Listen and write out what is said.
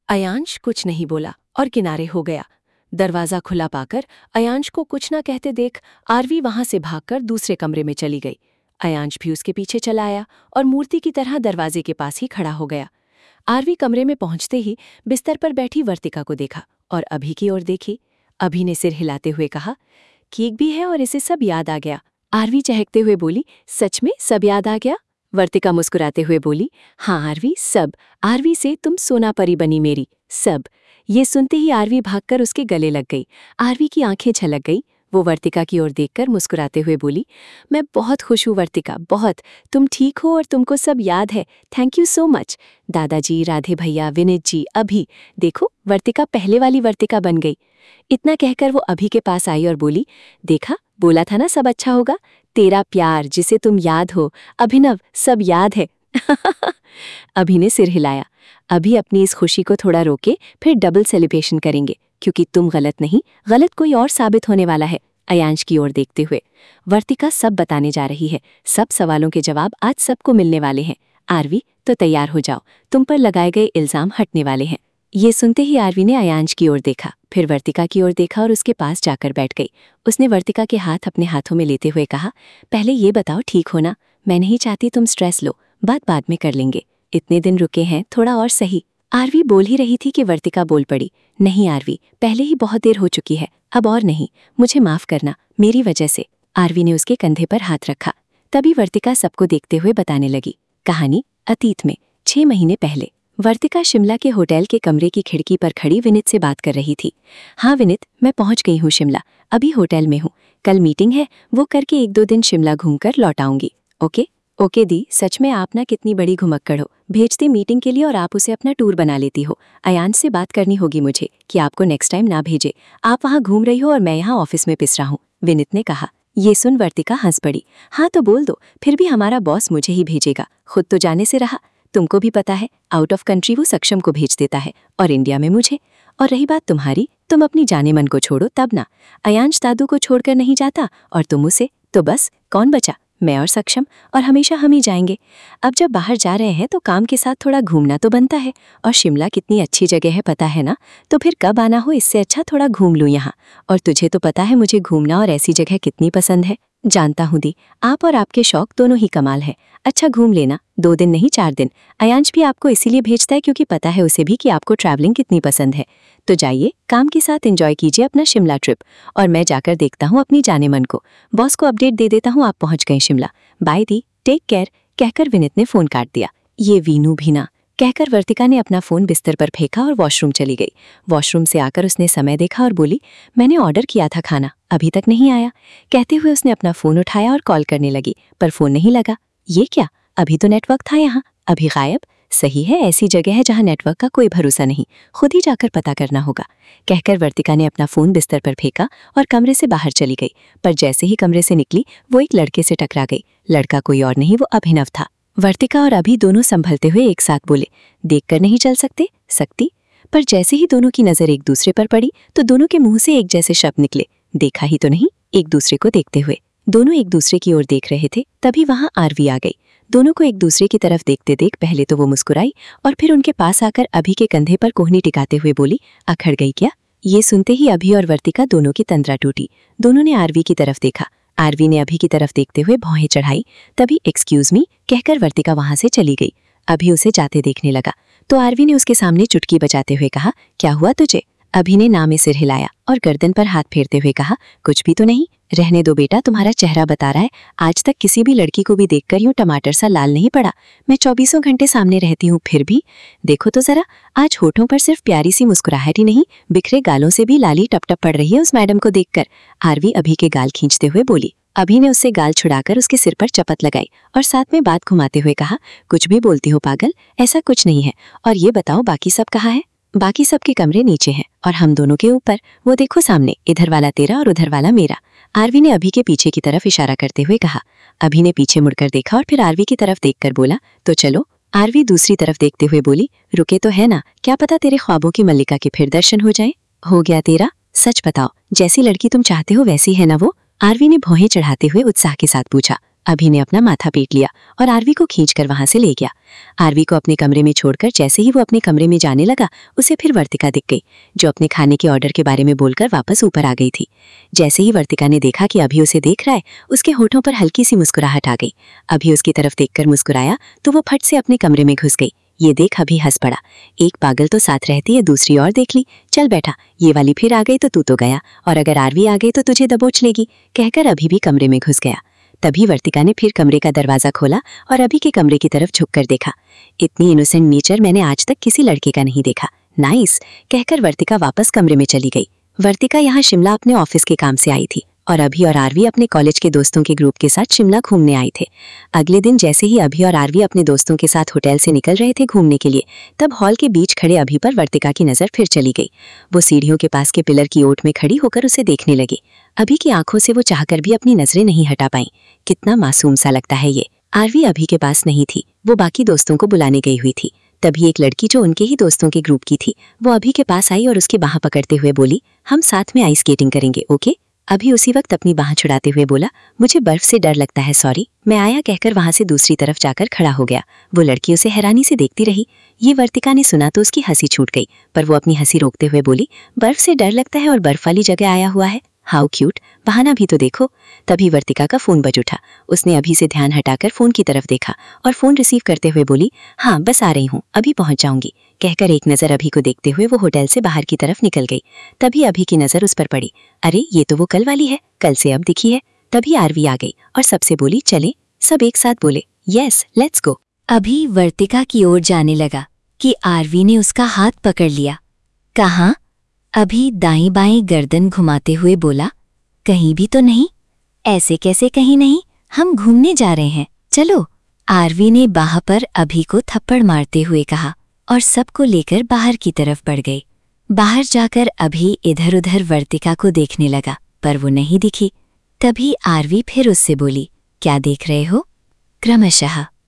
अयांश कुछ नहीं बोला और किनारे हो गया। दरवाजा खुला पाकर अयांश को कुछ ना कहते देख आरवी वहां से भागकर दूसरे कमरे में चली गई। अयांश भी उसके पीछे चला आया और मूर्ति की तरह दरवाजे के पास ही खड़ा हो गया। आरवी कमरे में पहुंचते ही बिस्तर पर बैठी वर्तिका को देखा और अभी की ओर देखी। अभी ने सिर हिलाते हुए कहा, ठीक भी है और इसे सब याद आ गया। आरवी चहकते हुए बोली, सच में सब याद आ गया? वर्तिका मुस्कुराते हुए बोली, हाँ आरवी, सब। आरवी से तुम सोना परी बनी मेरी, सब। ये सुनते ही आरवी भागकर उसके गले लग गई। आरवी की आंखें छलक गई। वो वर्तिका की ओर देखकर मुस्कुराते हुए बोली, मैं बहुत खुश हूँ वर्तिका, बहुत। तुम ठीक हो और तुमको सब याद है। Thank you so much. दादाजी, राधे भैया, विनीत जी, अभी देखो वर्तिका पहले वाली वर्तिका बन गई। इतना कहकर वो अभी के पास आई और बोली, देखा, बोला था ना सब अच्छा होगा। तेरा प्यार जिसे तुम याद हो, अभिनव, सब याद है। अभी ने सिर हिलाया। अभी अपनी इस खुशी को थोड़ा रोके, फिर डबल सेलिब्रेशन करेंगे, क्योंकि तुम गलत नहीं, गलत कोई और साबित होने वाला है। अयांश की ओर देखते हुए वर्तिका सब बताने जा रही है। सब सवालों के जवाब आज सबको मिलने वाले हैं। आरवी, तो तैयार हो जाओ, तुम पर लगाए गए इल्जाम हटने वाले हैं। ये सुनते ही आरवी ने अयांश की ओर देखा, फिर वर्तिका की ओर देखा और उसके पास जाकर बैठ गई। उसने वर्तिका के हाथ अपने हाथों में लेते हुए कहा, पहले ये बताओ ठीक हो ना? मैं नहीं चाहती तुम स्ट्रेस लो, बात बाद में कर लेंगे। इतने दिन रुके हैं, थोड़ा और सही। आरवी बोल ही रही थी कि वर्तिका बोल पड़ी, नहीं आरवी, पहले ही बहुत देर हो चुकी है, अब और नहीं, मुझे माफ करना, मेरी वजह से। आरवी ने उसके कंधे पर हाथ रखा। तभी वर्तिका सबको देखते हुए बताने लगी। कहानी अतीत में 6 महीने पहले। वर्तिका शिमला के होटल के कमरे की खिड़की पर खड़ी विनीत से बात कर रही थी। हाँ विनीत, मैं पहुंच गई हूँ शिमला, अभी होटल में हूँ। कल मीटिंग है, वो करके 1-2 दिन शिमला घूमकर लौट आऊंगी। ओके? ओके दी, सच में आप ना कितनी बड़ी घुमक्कड़ हो। भेजते मीटिंग के लिए और आप उसे अपना टूर बना लेती हो। अयांश से बात करनी होगी मुझे कि आपको नेक्स्ट टाइम ना भेजे। आप वहाँ घूम रही हो और मैं यहाँ ऑफिस में पिस रहा हूँ, विनीत ने कहा। ये सुन वर्तिका हंस पड़ी। हाँ तो बोल दो, फिर भी हमारा बॉस मुझे ही भेजेगा, खुद तो जाने से रहा। तुमको भी पता है, आउट ऑफ कंट्री वो सक्षम को भेज देता है और इंडिया में मुझे। और रही बात तुम्हारी, तुम अपनी जाने मन को छोड़ो तब ना। अयांश दादू को छोड़कर नहीं जाता और तुम उसे, तो बस कौन बचा? मैं और सक्षम, और हमेशा हम ही जाएंगे। अब जब बाहर जा रहे हैं तो काम के साथ थोड़ा घूमना तो बनता है। और शिमला कितनी अच्छी जगह है पता है ना? तो फिर कब आना हो, इससे अच्छा थोड़ा घूम लूँ यहाँ। और तुझे तो पता है मुझे घूमना और ऐसी जगह कितनी पसंद है। जानता हूँ दी, आप और आपके शौक दोनों ही कमाल है। अच्छा घूम लेना, 2 दिन नहीं 4 दिन। अयांश भी आपको इसीलिए भेजता है क्योंकि पता है उसे भी कि आपको ट्रैवलिंग कितनी पसंद है। तो जाइए, काम के साथ एंजॉय कीजिए अपना शिमला ट्रिप, और मैं जाकर देखता हूँ अपनी जाने मन को। बॉस को अपडेट दे देता हूँ आप पहुँच गए शिमला। बाय दी, टेक केयर, कहकर विनीत ने फोन काट दिया। ये वीनू भी ना, कहकर वर्तिका ने अपना फोन बिस्तर पर फेंका और वॉशरूम चली गई। वॉशरूम से आकर उसने समय देखा और बोली, मैंने ऑर्डर किया था खाना, अभी तक नहीं आया। कहते हुए उसने अपना फोन उठाया और कॉल करने लगी, पर फोन नहीं लगा। ये क्या, अभी तो नेटवर्क था यहाँ, अभी गायब। सही है, ऐसी जगह है जहाँ नेटवर्क का कोई भरोसा नहीं, खुद ही जाकर पता करना होगा, कहकर वर्तिका ने अपना फोन बिस्तर पर फेंका और कमरे से बाहर चली गई। पर जैसे ही कमरे से निकली वो एक लड़के से टकरा गई। लड़का कोई और नहीं, वो अभिनव था। वर्तिका और अभी दोनों संभलते हुए एक साथ बोले, देखकर नहीं चल सकते? सकती। पर जैसे ही दोनों की नजर एक दूसरे पर पड़ी तो दोनों के मुंह से एक जैसे शब्द निकले, देखा ही तो नहीं, एक दूसरे को देखते हुए। दोनों एक दूसरे की ओर देख रहे थे, तभी वहां आरवी आ गई। दोनों को एक दूसरे की तरफ देखते देख पहले तो वो मुस्कुराई और फिर उनके पास आकर अभी के कंधे पर कोहनी टिकाते हुए बोली, अखड़ गई क्या? ये सुनते ही अभी और वर्तिका दोनों की तंद्रा टूटी। दोनों ने आरवी की तरफ देखा। आरवी ने अभी की तरफ देखते हुए भौहें चढ़ाई। तभी एक्सक्यूज मी कहकर वर्तिका वहां से चली गई। अभी उसे जाते देखने लगा तो आरवी ने उसके सामने चुटकी बजाते हुए कहा, क्या हुआ तुझे? अभी ने ना में सिर हिलाया और गर्दन पर हाथ फेरते हुए कहा, कुछ भी तो नहीं। रहने दो बेटा, तुम्हारा चेहरा बता रहा है, आज तक किसी भी लड़की को भी देखकर यूं टमाटर सा लाल नहीं पड़ा। मैं 24 घंटे सामने रहती हूँ, फिर भी देखो तो जरा, आज होठों पर सिर्फ प्यारी सी मुस्कुराहट ही नहीं, बिखरे गालों से भी लाली टपटप पड़ रही है उस मैडम को देखकर। आरवी अभी के गाल खींचते हुए बोली। अभी ने उससे गाल छुड़ाकर उसके सिर पर चपत लगाई और साथ में बात घुमाते हुए कहा, कुछ भी बोलती हो पागल, ऐसा कुछ नहीं है। और ये बताओ बाकी सब कहाँ है? बाकी सबके कमरे नीचे हैं और हम दोनों के ऊपर, वो देखो सामने, इधर वाला तेरा और उधर वाला मेरा। आरवी ने अभी के पीछे की तरफ इशारा करते हुए कहा। अभी ने पीछे मुड़कर देखा और फिर आरवी की तरफ देखकर बोला, तो चलो। आरवी दूसरी तरफ देखते हुए बोली, रुके तो है ना, क्या पता तेरे ख्वाबों की मल्लिका के फिर दर्शन हो जाए। हो गया तेरा, सच बताओ, जैसी लड़की तुम चाहते हो वैसी है ना वो? आरवी ने भौहें चढ़ाते हुए उत्साह के साथ पूछा। अभि ने अपना माथा पीट लिया और आरवी को खींचकर वहां से ले गया। आरवी को अपने कमरे में छोड़कर जैसे ही वो अपने कमरे में जाने लगा, उसे फिर वर्तिका दिख गई, जो अपने खाने के ऑर्डर के बारे में बोलकर वापस ऊपर आ गई थी। जैसे ही वर्तिका ने देखा कि अभि उसे देख रहा है, उसके होठों पर हल्की सी मुस्कुराहट आ गई। अभि उसकी तरफ देखकर मुस्कुराया तो वो फट से अपने कमरे में घुस गई। ये देख अभि हंस पड़ा। एक पागल तो साथ रहती है, दूसरी और देख ली। चल बैठा, ये वाली फिर आ गई तो तू तो गया, और अगर आरवी आ गई तो तुझे दबोच लेगी, कहकर अभि भी कमरे में घुस गया। तभी वर्तिका ने फिर कमरे का दरवाजा खोला और अभि के कमरे की तरफ झुककर देखा। इतनी इनोसेंट नेचर मैंने आज तक किसी लड़के का नहीं देखा। नाइस, कहकर वर्तिका वापस कमरे में चली गई। वर्तिका यहाँ शिमला अपने ऑफिस के काम से आई थी और अभि और आरवी अपने कॉलेज के दोस्तों के ग्रुप के साथ शिमला घूमने आए थे। अगले दिन जैसे ही अभि और आरवी अपने दोस्तों के साथ होटल से निकल रहे थे घूमने के लिए, तब हॉल के बीच खड़े अभि पर वर्तिका की नजर फिर चली गई। वो सीढ़ियों के पास के पिलर की ओट में खड़ी होकर उसे देखने लगी। अभि की आंखों से वो चाहकर भी अपनी नजरें नहीं हटा पाई। कितना मासूम सा लगता है ये। आरवी अभि के पास नहीं थी, वो बाकी दोस्तों को बुलाने गई हुई थी। तभी एक लड़की जो उनके ही दोस्तों के ग्रुप की थी, वो अभि के पास आई और उसकी बाह पकड़ते हुए बोली, हम साथ में आइस स्केटिंग करेंगे, ओके? अभि उसी वक्त अपनी बाह छुड़ाते हुए बोला, मुझे बर्फ से डर लगता है, सॉरी, मैं आया, कहकर वहां से दूसरी तरफ जाकर खड़ा हो गया। वो लड़की उसे हैरानी से देखती रही। ये वर्तिका ने सुना तो उसकी हंसी छूट गई, पर वो अपनी हंसी रोकते हुए बोली, बर्फ से डर लगता है और बर्फ वाली जगह आया हुआ है, हाउ क्यूट, बहाना भी तो देखो। तभी वर्तिका का फोन बज उठा। उसने अभि से ध्यान हटाकर फोन की तरफ देखा और फोन रिसीव करते हुए बोली, हाँ बस आ रही हूँ, अभी पहुंच जाऊंगी, कहकर एक नजर अभि को देखते हुए वो होटल से बाहर की तरफ निकल गई। तभी अभि की नजर उस पर पड़ी। अरे ये तो वो कल वाली है, कल से अब दिखी है। तभी आरवी आ गई और सबसे बोली, चले। सब एक साथ बोले, यस लेट्स गो। अभि वर्तिका की ओर जाने लगा कि आरवी ने उसका हाथ पकड़ लिया। कहाँ? अभि दाईं बाईं गर्दन घुमाते हुए बोला, कहीं भी तो नहीं। ऐसे कैसे कहीं नहीं, हम घूमने जा रहे हैं, चलो। आरवी ने बाह पर अभि को थप्पड़ मारते हुए कहा और सबको लेकर बाहर की तरफ बढ़ गई। बाहर जाकर अभि इधर उधर वर्तिका को देखने लगा, पर वो नहीं दिखी। तभी आरवी फिर उससे बोली, क्या देख रहे हो? क्रमशः